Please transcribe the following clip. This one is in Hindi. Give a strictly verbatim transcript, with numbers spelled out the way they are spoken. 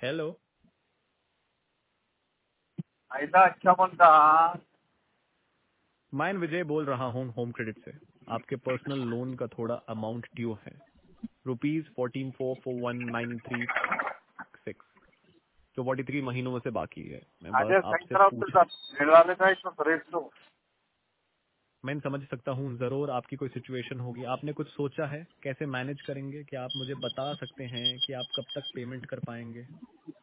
हेलो। ऐसा अच्छा बनता। मैं विजय बोल रहा हूँ होम क्रेडिट से। आपके पर्सनल लोन का थोड़ा अमाउंट ड्यू है, rupees fourteen four four one nine three six, जो फोर्टी थ्री महीनों में से बाकी है। मैं बस अरे आपसे सायंकाळ पूछ मिळाले काय रेट मैं समझ सकता हूँ, जरूर आपकी कोई सिचुएशन होगी। आपने कुछ सोचा है कैसे मैनेज करेंगे? क्या आप मुझे बता सकते हैं कि आप कब तक पेमेंट कर पाएंगे?